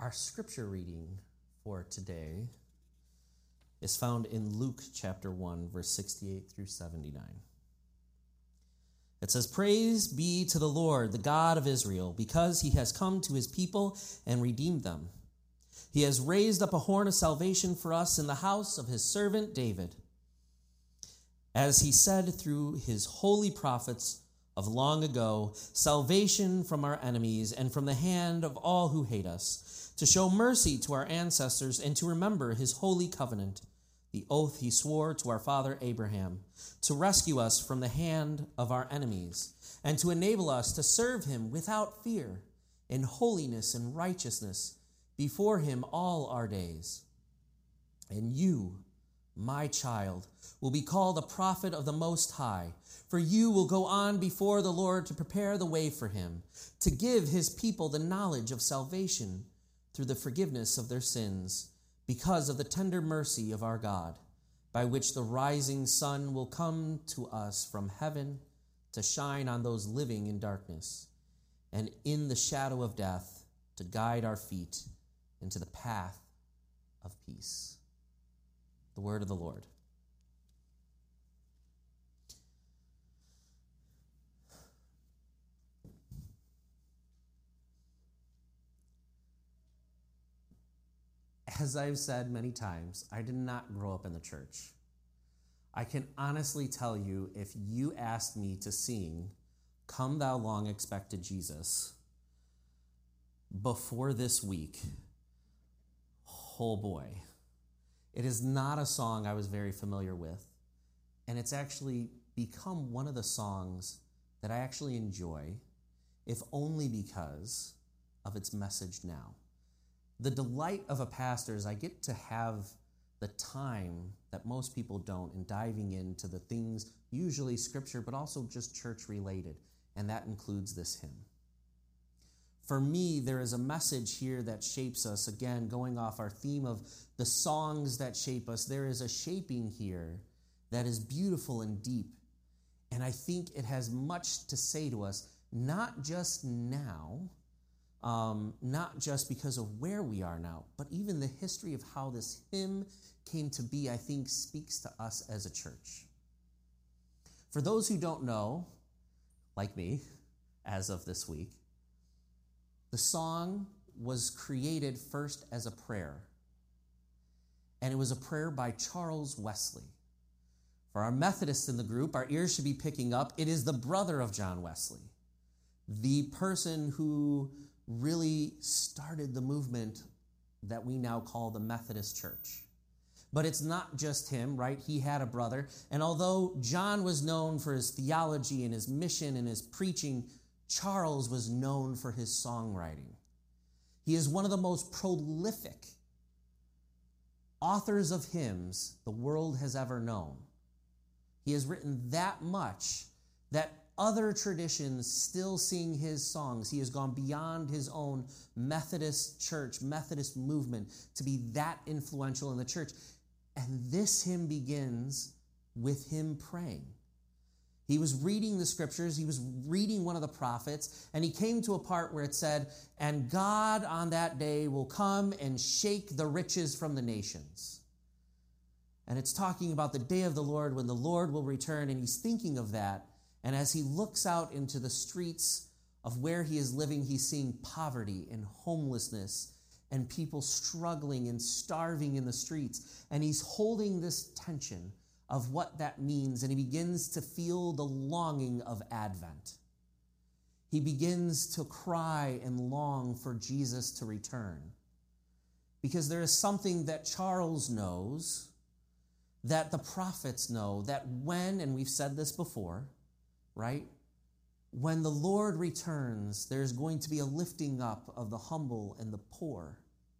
Our scripture reading for today is found in Luke chapter 1, verse 68 through 79. It says, "Praise be to the Lord, the God of Israel, because he has come to his people and redeemed them. He has raised up a horn of salvation for us in the house of his servant David, as he said through his holy prophets of long ago, salvation from our enemies and from the hand of all who hate us, to show mercy to our ancestors and to remember his holy covenant, the oath he swore to our father Abraham, to rescue us from the hand of our enemies, and to enable us to serve him without fear, in holiness and righteousness before him all our days. And you, my child, will be called a prophet of the Most High, for you will go on before the Lord to prepare the way for him, to give his people the knowledge of salvation through the forgiveness of their sins, because of the tender mercy of our God, by which the rising sun will come to us from heaven to shine on those living in darkness and in the shadow of death, to guide our feet into the path of peace." The word of the Lord. As I've said many times, I did not grow up in the church. I can honestly tell you, if you asked me to sing "Come Thou Long Expected Jesus" before this week, oh boy, it is not a song I was very familiar with, and it's actually become one of the songs that I actually enjoy, if only because of its message now. The delight of a pastor is I get to have the time that most people don't in diving into the things, usually scripture, but also just church related, and that includes this hymn. For me, there is a message here that shapes us. Again, going off our theme of the songs that shape us, there is a shaping here that is beautiful and deep. And I think it has much to say to us, not just now, not just because of where we are now, but even the history of how this hymn came to be, I think, speaks to us as a church. For those who don't know, like me, as of this week, the song was created first as a prayer, and it was a prayer by Charles Wesley. For our Methodists in the group, our ears should be picking up, it is the brother of John Wesley, the person who really started the movement that we now call the Methodist Church. But it's not just him, right? He had a brother. And although John was known for his theology and his mission and his preaching, Charles was known for his songwriting. He is one of the most prolific authors of hymns the world has ever known. He has written that much that other traditions still sing his songs. He has gone beyond his own Methodist church, Methodist movement, to be that influential in the church. And this hymn begins with him praying. He was reading the scriptures, he was reading one of the prophets, and he came to a part where it said, "And God on that day will come and shake the riches from the nations." And it's talking about the day of the Lord when the Lord will return, and he's thinking of that. And as he looks out into the streets of where he is living, he's seeing poverty and homelessness and people struggling and starving in the streets. And he's holding this tension of what that means, and he begins to feel the longing of Advent. He begins to cry and long for Jesus to return. Because there is something that Charles knows, that the prophets know, that when, and we've said this before, right? When the Lord returns, there's going to be a lifting up of the humble and the poor.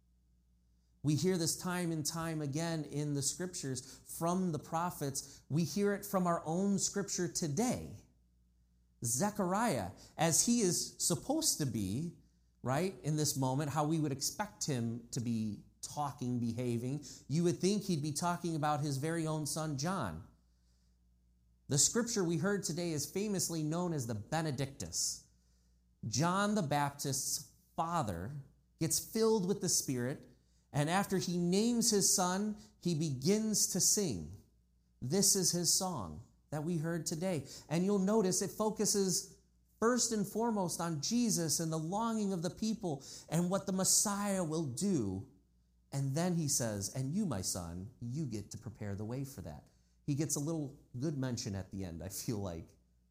We hear this time and time again in the scriptures from the prophets. We hear it from our own scripture today. Zechariah, as he is supposed to be, right, in this moment, how we would expect him to be talking, behaving, you would think he'd be talking about his very own son, John. The scripture we heard today is famously known as the Benedictus. John the Baptist's father gets filled with the Spirit, and after he names his son, he begins to sing. This is his song that we heard today. And you'll notice it focuses first and foremost on Jesus and the longing of the people and what the Messiah will do. And then he says, and you, my son, you get to prepare the way for that. He gets a little good mention at the end, I feel like.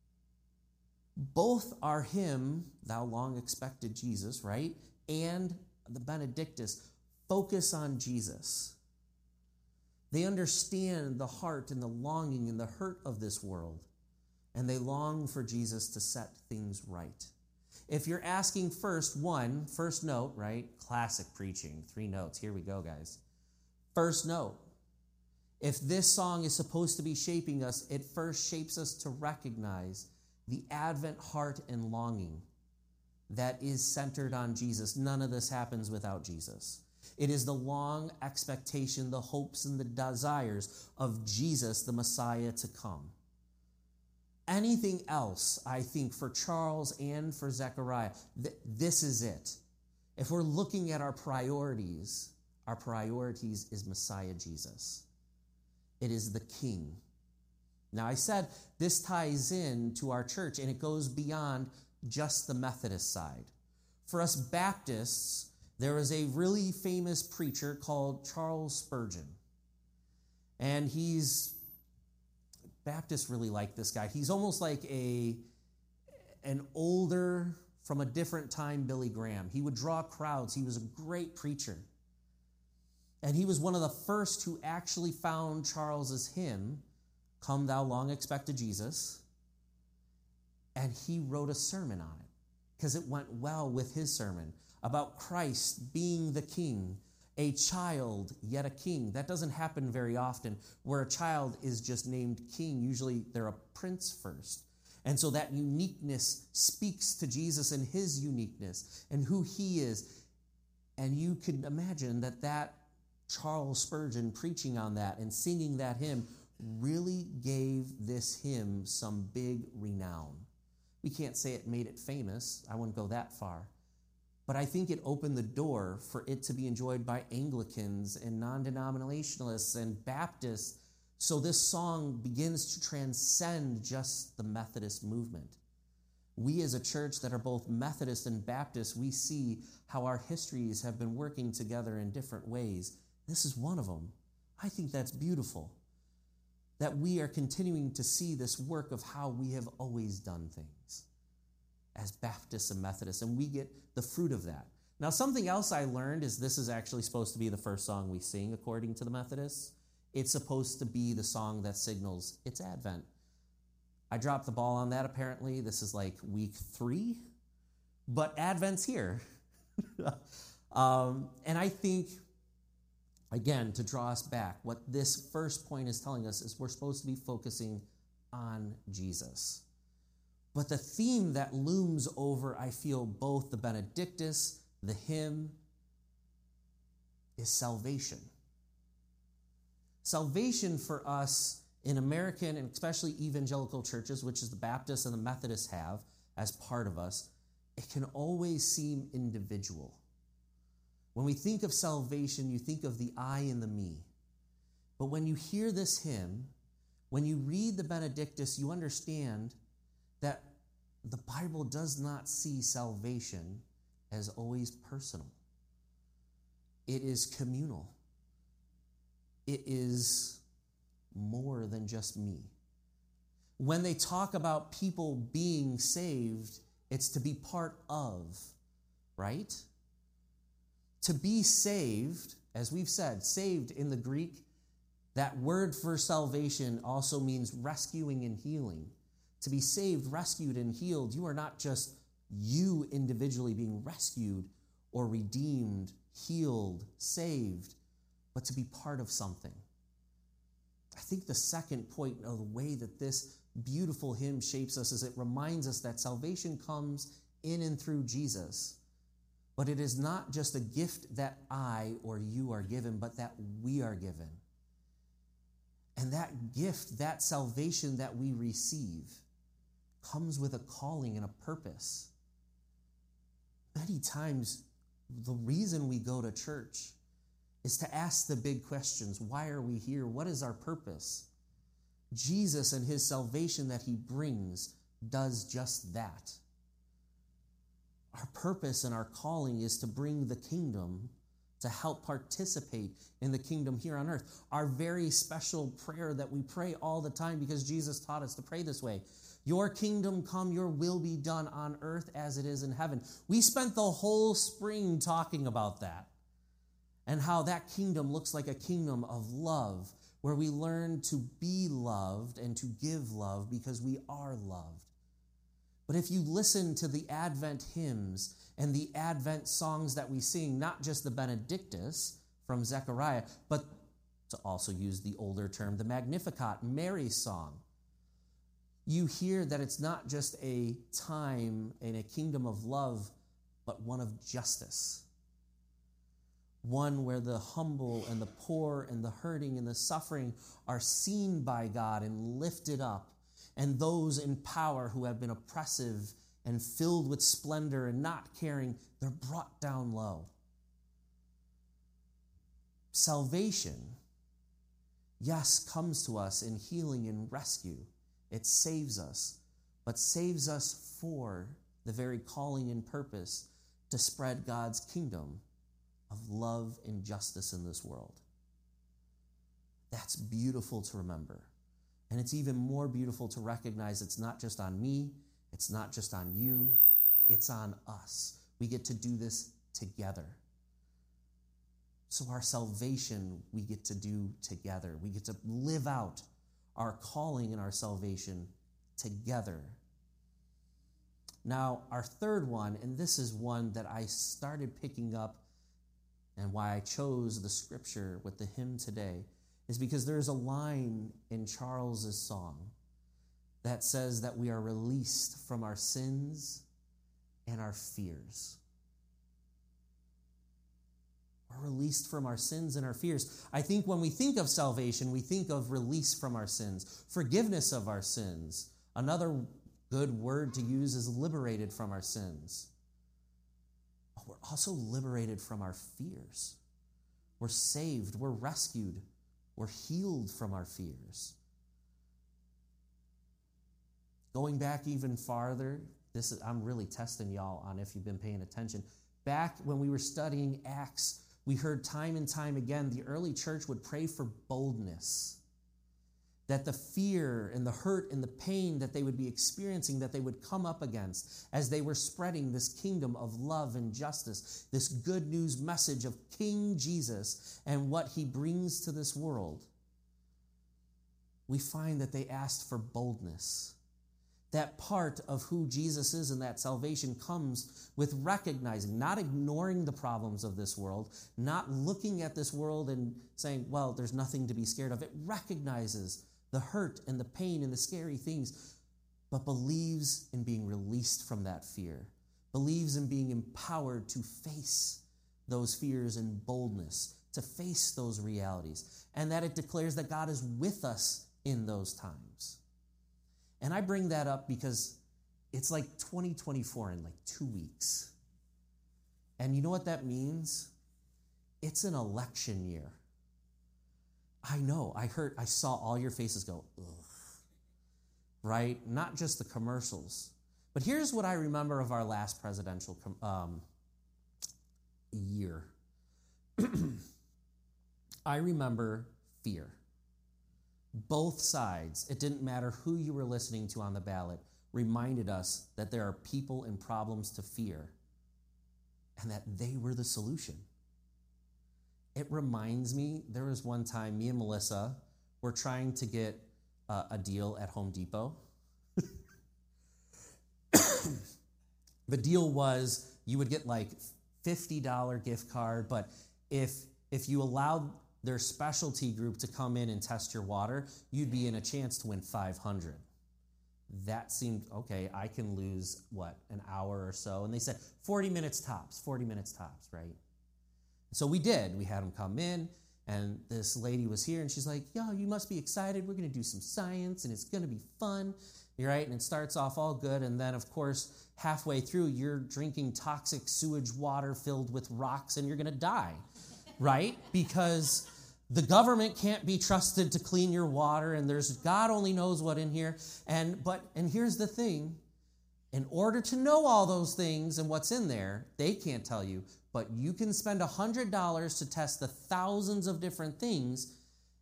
Both are hymn, thou long expected Jesus, right? And the Benedictus focus on Jesus. They understand the heart and the longing and the hurt of this world, and they long for Jesus to set things right. If you're asking first note, right? Classic preaching, 3 notes. Here we go, guys. First note. If this song is supposed to be shaping us, it first shapes us to recognize the Advent heart and longing that is centered on Jesus. None of this happens without Jesus. It is the long expectation, the hopes, and the desires of Jesus, the Messiah, to come. Anything else, I think, for Charles and for Zechariah, this is it. If we're looking at our priorities is Messiah Jesus. It is the King. Now, I said this ties in to our church, and it goes beyond just the Methodist side. For us Baptists, there is a really famous preacher called Charles Spurgeon. And Baptists really like this guy. He's almost like an older, from a different time, Billy Graham. He would draw crowds. He was a great preacher. And he was one of the first who actually found Charles's hymn, Come Thou Long Expected Jesus, and he wrote a sermon on it because it went well with his sermon about Christ being the King, a child, yet a king. That doesn't happen very often where a child is just named king. Usually they're a prince first. And so that uniqueness speaks to Jesus and his uniqueness and who he is. And you can imagine that Charles Spurgeon preaching on that and singing that hymn really gave this hymn some big renown. We can't say it made it famous. I wouldn't go that far. But I think it opened the door for it to be enjoyed by Anglicans and non-denominationalists and Baptists. So this song begins to transcend just the Methodist movement. We as a church that are both Methodist and Baptist, we see how our histories have been working together in different ways. This is one of them. I think that's beautiful. That we are continuing to see this work of how we have always done things as Baptists and Methodists, and we get the fruit of that. Now, something else I learned is this is actually supposed to be the first song we sing according to the Methodists. It's supposed to be the song that signals it's Advent. I dropped the ball on that, apparently. This is like week 3, but Advent's here. And I think, again, to draw us back, what this first point is telling us is we're supposed to be focusing on Jesus. But the theme that looms over, I feel, both the Benedictus, the hymn, is salvation. Salvation for us in American and especially evangelical churches, which is the Baptists and the Methodists have as part of us, it can always seem individual. When we think of salvation, you think of the I and the me. But when you hear this hymn, when you read the Benedictus, you understand that the Bible does not see salvation as always personal. It is communal. It is more than just me. When they talk about people being saved, it's to be part of, right? To be saved, as we've said, saved in the Greek, that word for salvation also means rescuing and healing. To be saved, rescued, and healed, you are not just you individually being rescued or redeemed, healed, saved, but to be part of something. I think the second point of the way that this beautiful hymn shapes us is it reminds us that salvation comes in and through Jesus. But it is not just a gift that I or you are given, but that we are given. And that gift, that salvation that we receive, comes with a calling and a purpose. Many times the reason we go to church is to ask the big questions. Why are we here? What is our purpose? Jesus and his salvation that he brings does just that. Our purpose and our calling is to bring the kingdom, to help participate in the kingdom here on earth. Our very special prayer that we pray all the time, because Jesus taught us to pray this way: your kingdom come, your will be done on earth as it is in heaven. We spent the whole spring talking about that and how that kingdom looks like a kingdom of love, where we learn to be loved and to give love because we are loved. But if you listen to the Advent hymns and the Advent songs that we sing, not just the Benedictus from Zechariah, but to also use the older term, the Magnificat, Mary's song, you hear that it's not just a time in a kingdom of love, but one of justice. One where the humble and the poor and the hurting and the suffering are seen by God and lifted up, and those in power who have been oppressive and filled with splendor and not caring, they're brought down low. Salvation, yes, comes to us in healing and rescue. It saves us, but saves us for the very calling and purpose to spread God's kingdom of love and justice in this world. That's beautiful to remember. And it's even more beautiful to recognize it's not just on me, it's not just on you, it's on us. We get to do this together. So our salvation we get to do together. We get to live out our calling and our salvation together. Now, our third one, and this is one that I started picking up, and why I chose the scripture with the hymn today, is because there's a line in Charles's song that says that we are released from our sins and our fears. We're released from our sins and our fears. I think when we think of salvation, we think of release from our sins, forgiveness of our sins. Another good word to use is liberated from our sins. But we're also liberated from our fears. We're saved, we're rescued, we're healed from our fears. Going back even farther, I'm really testing y'all on if you've been paying attention. Back when we were studying Acts, we heard time and time again the early church would pray for boldness. That the fear and the hurt and the pain that they would be experiencing, that they would come up against as they were spreading this kingdom of love and justice, this good news message of King Jesus and what he brings to this world. We find that they asked for boldness. That part of who Jesus is and that salvation comes with recognizing, not ignoring the problems of this world, not looking at this world and saying, well, there's nothing to be scared of. It recognizes the hurt and the pain and the scary things, but believes in being released from that fear, believes in being empowered to face those fears in boldness, to face those realities, and that it declares that God is with us in those times. And I bring that up because it's like 2024 in like 2 weeks. And you know what that means? It's an election year. I know, I saw all your faces go, ugh, right? Not just the commercials. But here's what I remember of our last presidential year. I remember fear. Both sides, it didn't matter who you were listening to on the ballot, reminded us that there are people and problems to fear and that they were the solution. It reminds me, there was one time me and Melissa were trying to get a deal at Home Depot. The deal was you would get like $50 gift card, but if you allowed their specialty group to come in and test your water, you'd be in a chance to win $500. That seemed, okay, I can lose, an hour or so? And they said 40 minutes tops, right? So we did. We had them come in, and this lady was here, and she's like, yo, you must be excited. We're going to do some science, and it's going to be fun. right? And it starts off all good, and then, of course, halfway through, you're drinking toxic sewage water filled with rocks, and you're going to die, right? Because the government can't be trusted to clean your water, and there's God only knows what in here. And here's the thing. In order to know all those things and what's in there, they can't tell you, but you can spend $100 to test the thousands of different things,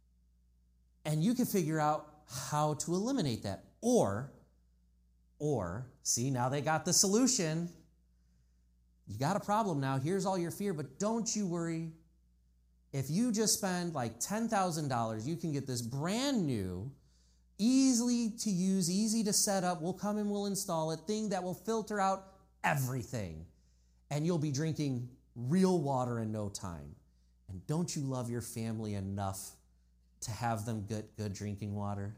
and you can figure out how to eliminate that. Or, see, now they got the solution. You got a problem now. Here's all your fear, but don't you worry. If you just spend like $10,000, you can get this brand new, easily to use, easy to set up, we'll come and we'll install it, thing that will filter out everything. And you'll be drinking real water in no time. And don't you love your family enough to have them get good drinking water?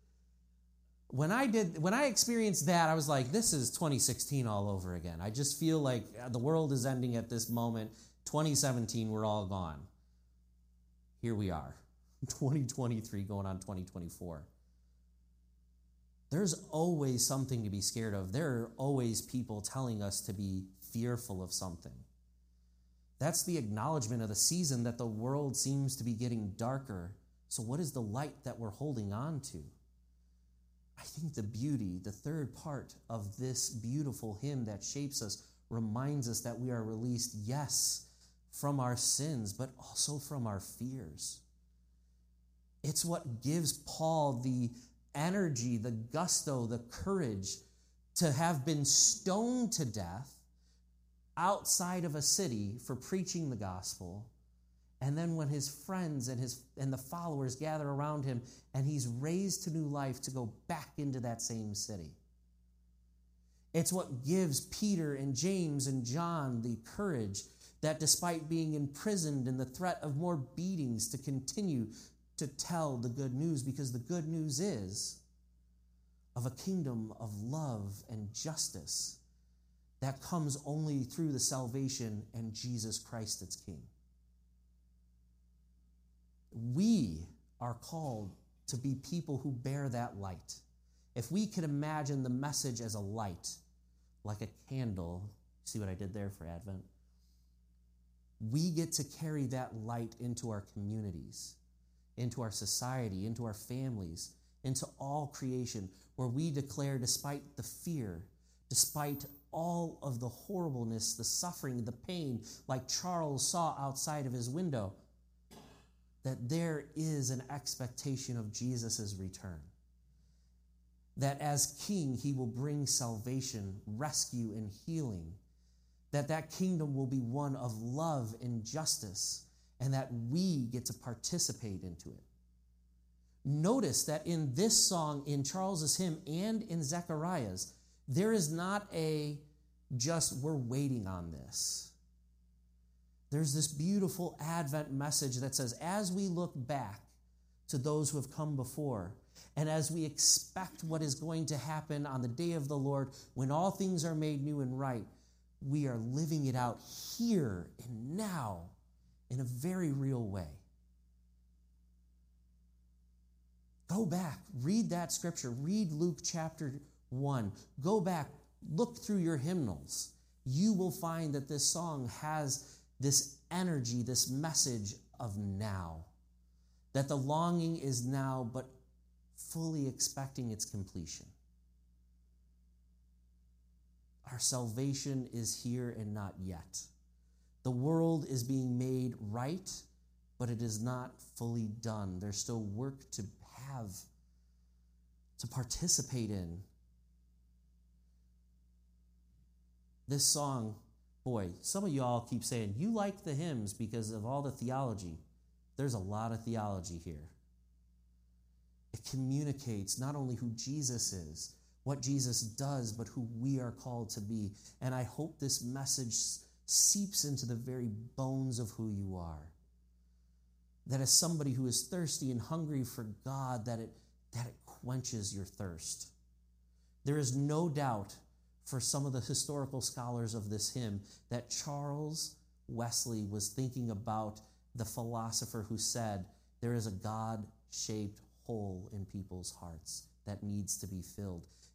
When I experienced that, I was like, this is 2016 all over again. I just feel like the world is ending at this moment. 2017, we're all gone. Here we are, 2023 going on 2024. There's always something to be scared of. There are always people telling us to be fearful of something. That's the acknowledgement of the season that the world seems to be getting darker. So what is the light that we're holding on to? I think the beauty, the third part of this beautiful hymn that shapes us, reminds us that we are released, yes, from our sins, but also from our fears. It's what gives Paul the energy, the gusto, the courage to have been stoned to death outside of a city for preaching the gospel. And then when his friends and the followers gather around him and he's raised to new life to go back into that same city. It's what gives Peter and James and John the courage that despite being imprisoned and the threat of more beatings to continue to tell the good news, because the good news is of a kingdom of love and justice that comes only through the salvation and Jesus Christ its King. We are called to be people who bear that light. If we could imagine the message as a light, like a candle, see what I did there for Advent? We get to carry that light into our communities, into our society, into our families, into all creation, where we declare, despite the fear, despite all of the horribleness, the suffering, the pain, like Charles saw outside of his window, that there is an expectation of Jesus' return. That as King, he will bring salvation, rescue, and healing. That kingdom will be one of love and justice, and that we get to participate into it. Notice that in this song, in Charles's hymn, and in Zechariah's, there is not a just we're waiting on this. There's this beautiful Advent message that says, as we look back to those who have come before, and as we expect what is going to happen on the day of the Lord, when all things are made new and right, we are living it out here and now in a very real way. Go back, read that scripture, read Luke chapter 1. Go back, look through your hymnals. You will find that this song has this energy, this message of now. That the longing is now, but fully expecting its completion. Our salvation is here and not yet. The world is being made right, but it is not fully done. There's still work to have, to participate in. This song, boy, some of y'all keep saying, you like the hymns because of all the theology. There's a lot of theology here. It communicates not only who Jesus is, what Jesus does, but who we are called to be. And I hope this message seeps into the very bones of who you are. That as somebody who is thirsty and hungry for God, that it quenches your thirst. There is no doubt for some of the historical scholars of this hymn that Charles Wesley was thinking about the philosopher who said, there is a God-shaped hole in people's hearts that needs to be filled.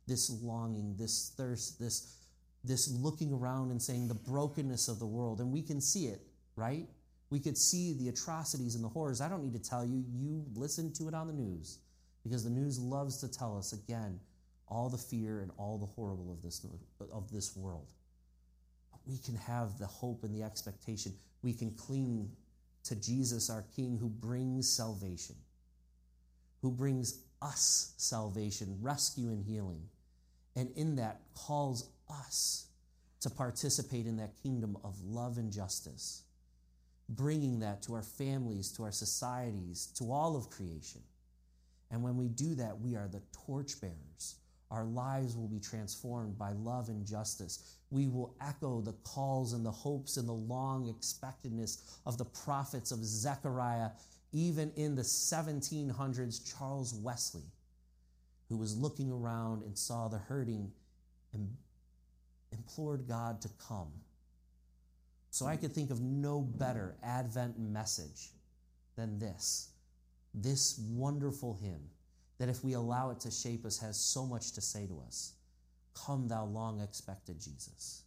this longing, this thirst, this looking around and saying the brokenness of the world. And we can see it, right? We could see the atrocities and the horrors. I don't need to tell you. You listen to it on the news, because the news loves to tell us, again, all the fear and all the horrible of this world. But we can have the hope and the expectation. We can cling to Jesus, our King, who brings salvation, who brings us salvation, rescue, and healing. And in that calls us to participate in that kingdom of love and justice, bringing that to our families, to our societies, to all of creation. And when we do that, we are the torchbearers. Our lives will be transformed by love and justice. We will echo the calls and the hopes and the long expectedness of the prophets of Zechariah, even in the 1700s, Charles Wesley, who was looking around and saw the hurting and implored God to come. So I could think of no better Advent message than this wonderful hymn that, if we allow it to shape us, has so much to say to us. Come, thou long expected Jesus.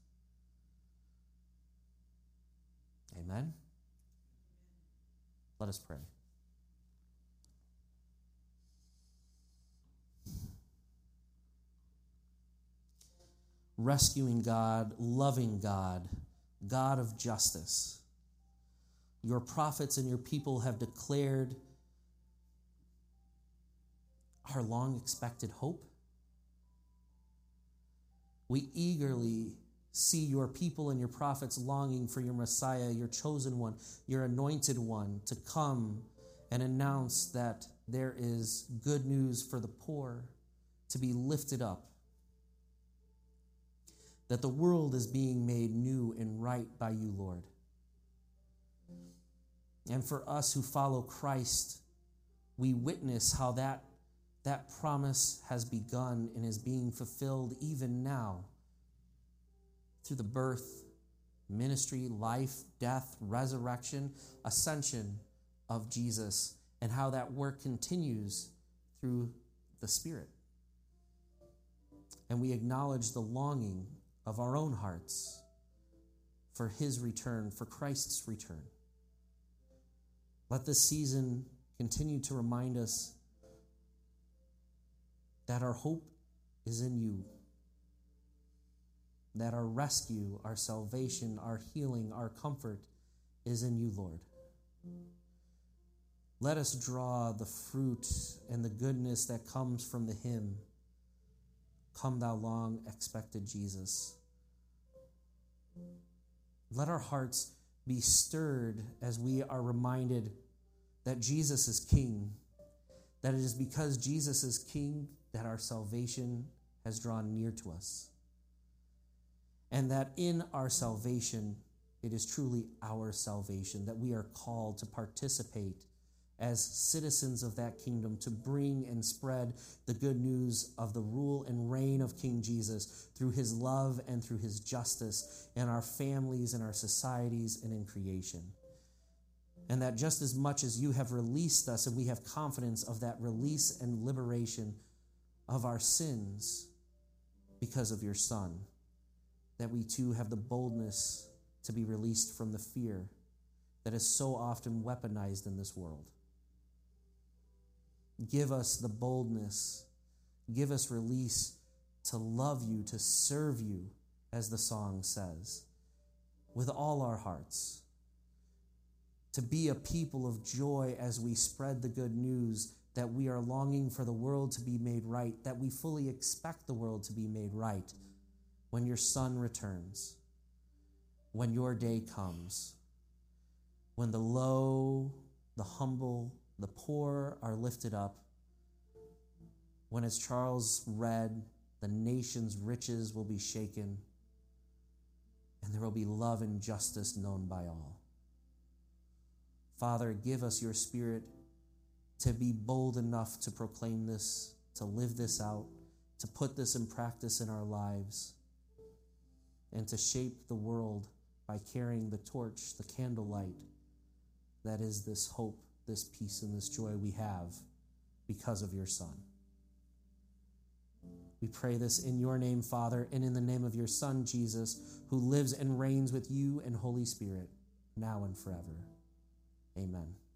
Amen? Let us pray. Rescuing God, loving God, God of justice, your prophets and your people have declared our long-expected hope. We eagerly see your people and your prophets longing for your Messiah, your chosen one, your anointed one, to come and announce that there is good news for the poor to be lifted up, that the world is being made new and right by you, Lord. And for us who follow Christ, we witness how that promise has begun and is being fulfilled even now through the birth, ministry, life, death, resurrection, ascension of Jesus, and how that work continues through the Spirit. And we acknowledge the longing of our own hearts for his return, for Christ's return. Let this season continue to remind us that our hope is in you, that our rescue, our salvation, our healing, our comfort is in you, Lord. Let us draw the fruit and the goodness that comes from the hymn, Come thou long expected Jesus. Let our hearts be stirred as we are reminded that Jesus is King, that it is because Jesus is King that our salvation has drawn near to us, and that in our salvation, it is truly our salvation, that we are called to participate as citizens of that kingdom, to bring and spread the good news of the rule and reign of King Jesus through his love and through his justice in our families, in our societies, and in creation. And that just as much as you have released us, and we have confidence of that release and liberation of our sins because of your Son, that we too have the boldness to be released from the fear that is so often weaponized in this world. Give us the boldness, give us release to love you, to serve you, as the song says, with all our hearts, to be a people of joy as we spread the good news that we are longing for the world to be made right, that we fully expect the world to be made right when your Son returns, when your day comes, when the low, the humble, the poor are lifted up, when, as Charles read, the nation's riches will be shaken, and there will be love and justice known by all. Father, give us your Spirit to be bold enough to proclaim this, to live this out, to put this in practice in our lives, and to shape the world by carrying the torch, the candlelight, that is this hope, this peace, and this joy we have because of your Son. We pray this in your name, Father, and in the name of your Son, Jesus, who lives and reigns with you and Holy Spirit, now and forever. Amen.